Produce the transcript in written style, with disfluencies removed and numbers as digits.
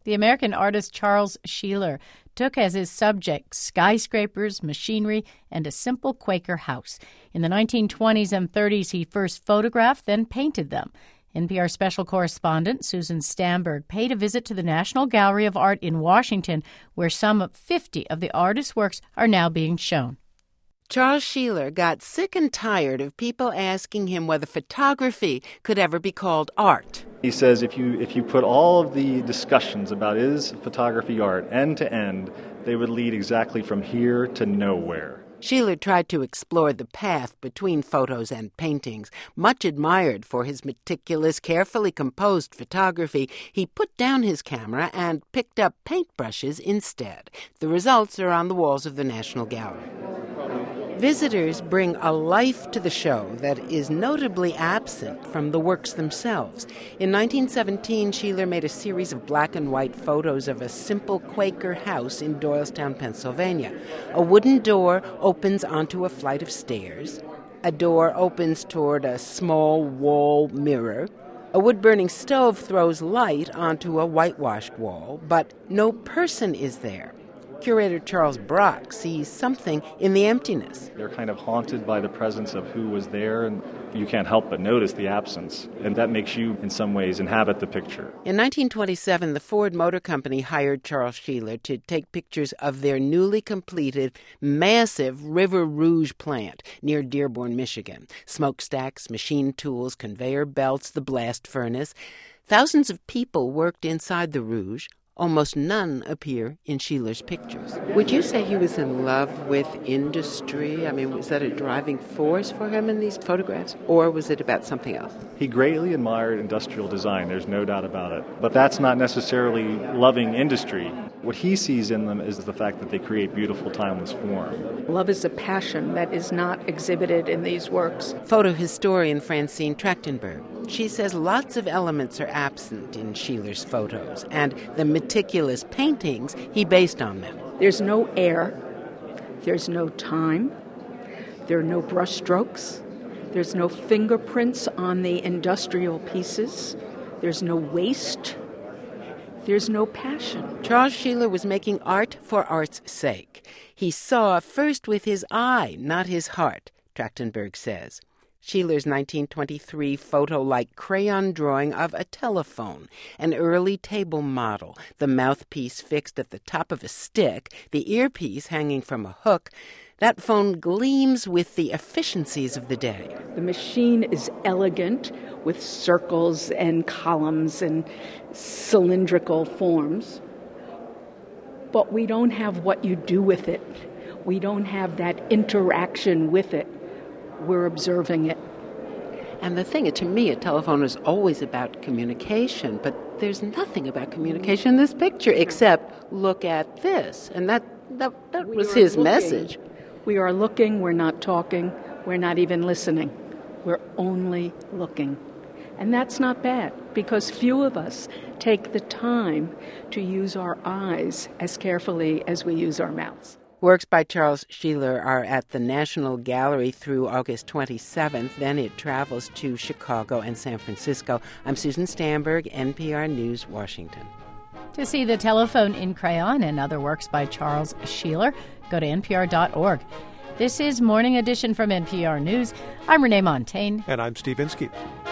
The American artist Charles Sheeler took as his subject skyscrapers, machinery, and a simple Quaker house. In the 1920s and 30s, he first photographed, then painted them. NPR special correspondent Susan Stamberg paid a visit to the National Gallery of Art in Washington, where some 50 of the artist's works are now being shown. Charles Sheeler got sick and tired of people asking him whether photography could ever be called art. He says if you put all of the discussions about is photography art end to end, they would lead exactly from here to nowhere. Sheeler tried to explore the path between photos and paintings. Much admired for his meticulous, carefully composed photography, he put down his camera and picked up paintbrushes instead. The results are on the walls of the National Gallery. Visitors bring a life to the show that is notably absent from the works themselves. In 1917, Sheeler made a series of black and white photos of a simple Quaker house in Doylestown, Pennsylvania. A wooden door opens onto a flight of stairs. A door opens toward a small wall mirror. A wood-burning stove throws light onto a whitewashed wall, but no person is there. Curator Charles Brock sees something in the emptiness. They're kind of haunted by the presence of who was there, and you can't help but notice the absence. And that makes you, in some ways, inhabit the picture. In 1927, the Ford Motor Company hired Charles Sheeler to take pictures of their newly completed, massive River Rouge plant near Dearborn, Michigan. Smokestacks, machine tools, conveyor belts, the blast furnace. Thousands of people worked inside the Rouge. Almost none appear in Sheeler's pictures. Would you say he was in love with industry? I mean, was that a driving force for him in these photographs, or was it about something else? He greatly admired industrial design, there's no doubt about it. But that's not necessarily loving industry. What he sees in them is the fact that they create beautiful, timeless form. Love is a passion that is not exhibited in these works. Photo historian Francine Trachtenberg. She says lots of elements are absent in Sheeler's photos, and the meticulous paintings he based on them. There's no air. There's no time. There are no brush strokes. There's no fingerprints on the industrial pieces. There's no waste. There's no passion. Charles Sheeler was making art for art's sake. He saw first with his eye, not his heart, Trachtenberg says. Sheeler's 1923 photo-like crayon drawing of a telephone, an early table model, the mouthpiece fixed at the top of a stick, the earpiece hanging from a hook. That phone gleams with the efficiencies of the day. The machine is elegant with circles and columns and cylindrical forms, but we don't have what you do with it. We don't have that interaction with it. We're observing it. And the thing, to me, a telephone is always about communication, but there's nothing about communication in this picture except look at this. And that was his message. We are looking, we're not talking, we're not even listening. We're only looking. And that's not bad, because few of us take the time to use our eyes as carefully as we use our mouths. Works by Charles Sheeler are at the National Gallery through August 27th. Then it travels to Chicago and San Francisco. I'm Susan Stamberg, NPR News, Washington. To see the telephone in crayon and other works by Charles Sheeler, go to npr.org. This is Morning Edition from NPR News. I'm Renee Montagne. And I'm Steve Inskeep.